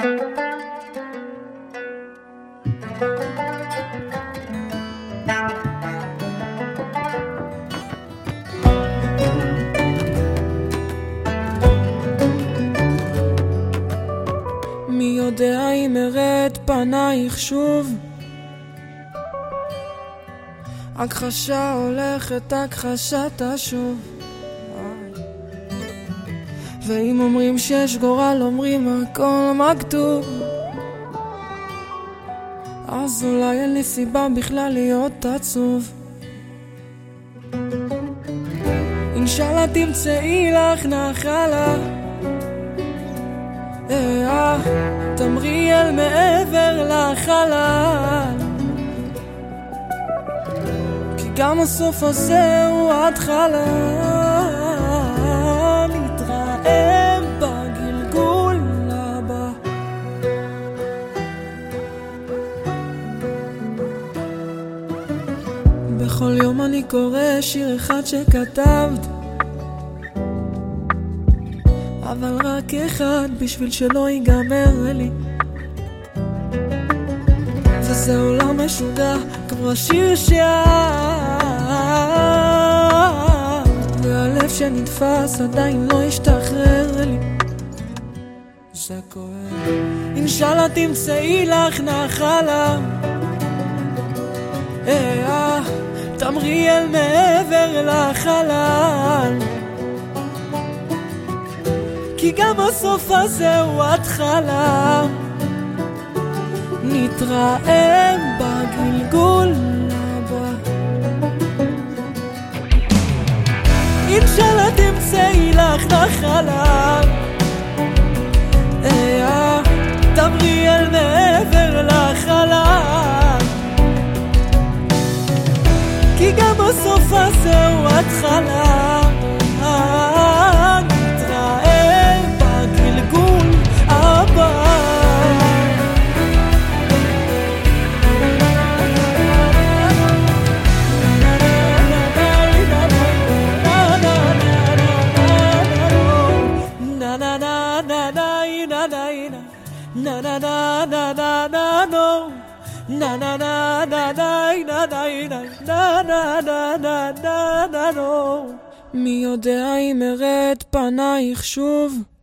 מי יודע אם אראה את פנייך שוב, הכחשה הולכת, הכחשה תשוב. ואם אומרים שיש גורל, אומרים הכל מכתוב. אז אולי אין לי סיבה בכלל להיות עצוב. אינשאללה תמצאי לך נחלה, תמרי אל מעבר לחלל, כי גם הסוף הזה הוא התחלה. נתראה בגלגול הבא. בכל יום אני קורא שיר אחד שכתבת, אבל רק אחד בשביל שלא ייגמר לי. וזה עולם משוגע כמו השיר שאת, והלב שנתפס עדיין לא השתחרר לי. זה כואב. אינשאללה תמצאי לך נחלה, תמרי אל מעבר לחלל, כי גם הסוף הזה הוא התחלה. נתראה בגלגול הבא. אינשאללה תמצאי לך נחלה, תמרי אל מעבר לחלל, כי גם הסוף הזה הוא התחלה. Na na na na na na no, na na na na na na na na na na no. מי יודע אם אראה את פנייך שוב,